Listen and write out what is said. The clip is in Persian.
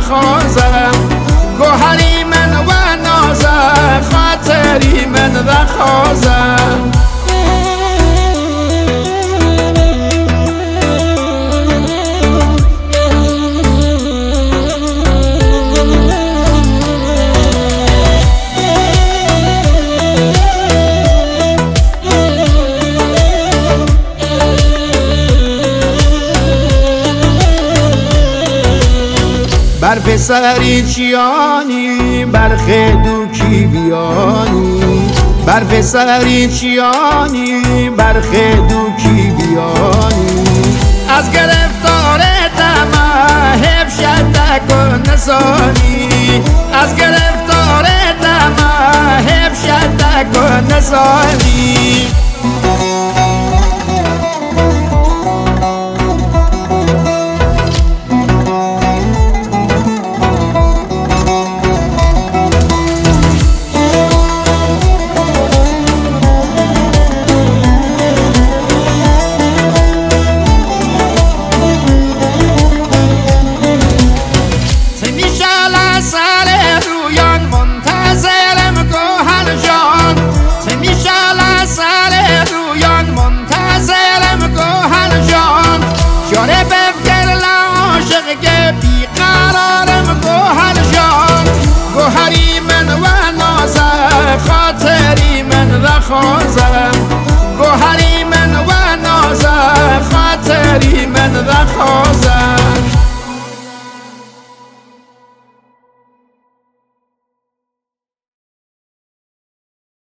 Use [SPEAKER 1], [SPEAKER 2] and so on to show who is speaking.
[SPEAKER 1] خوازم گوهری من و نازم خاطری من و خوازم برف سری چیانی برخ دوکی بیانی برف سری چیانی برخ دوکی بیانی از گرفتار دمه حیف شد کن نسانی از گرفتار دمه حیف شد کن نسانی شانه بفکر لعاشق که بیقرارم گوهر جان گوهری من و نازم خاطری من و خوازم گوهری من و نازم خاطری من و خوازم